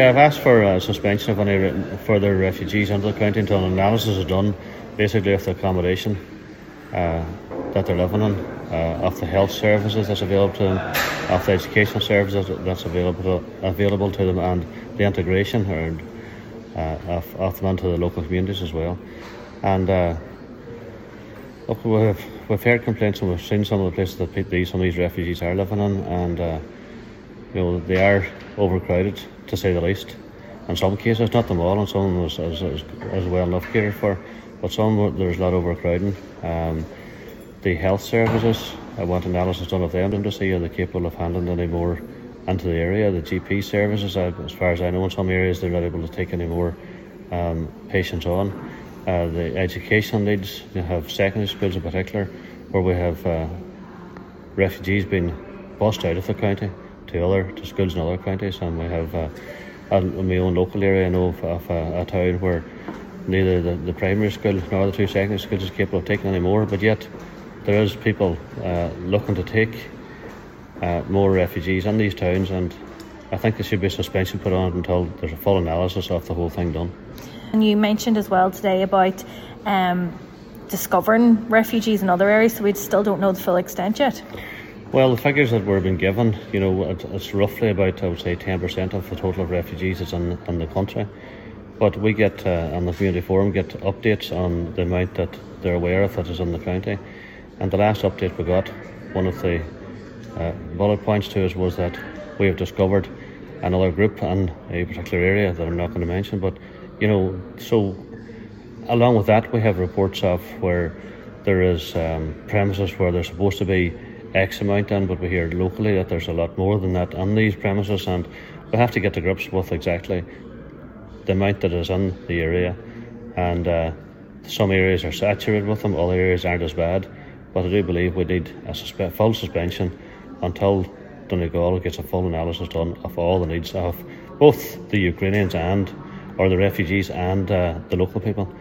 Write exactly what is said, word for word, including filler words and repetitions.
I've asked for a suspension of any re- further refugees into the county until an analysis is done, basically of the accommodation uh, that they're living in, uh, of the health services that's available to them, of the educational services that's available to, available to them, and the integration or, uh, of, of them into the local communities as well. And uh, look, we've, we've heard complaints and we've seen some of the places that these, some of these refugees are living in, and uh, you know, they are overcrowded, to say the least. In some cases, not them all, and some of them is, is, is, is well enough catered for, but some there's a lot of overcrowding. Um, the health services, I want analysis done of them to see are they capable of handling any more into the area. The G P services, I, as far as I know, in some areas they're not able to take any more um, patients on. Uh, the educational needs, you have secondary schools in particular, where we have uh, refugees being bussed out of the county to other to schools in other counties, and we have uh, in my own local area I know of, of uh, a town where neither the, the primary school nor the two secondary schools is capable of taking any more, but yet there is people uh, looking to take uh, more refugees in these towns, and I think there should be a suspension put on until there's a full analysis of the whole thing done. And you mentioned as well today about um, discovering refugees in other areas, so we still don't know the full extent yet. Well, the figures that we've been given, you know, it's roughly about, I would say, ten percent of the total of refugees that's in, in the country. But we get, uh, on the community forum, get updates on the amount that they're aware of that is in the county. And the last update we got, one of the uh, bullet points to us was that we have discovered another group in a particular area that I'm not going to mention. But, you know, so along with that, we have reports of where there is um, premises where there's supposed to be X amount in, but we hear locally that there's a lot more than that on these premises, and we have to get to grips with exactly the amount that is in the area. And uh, some areas are saturated with them, other areas aren't as bad, but I do believe we need a suspe- full suspension until Donegal gets a full analysis done of all the needs of both the Ukrainians and or the refugees and uh, the local people.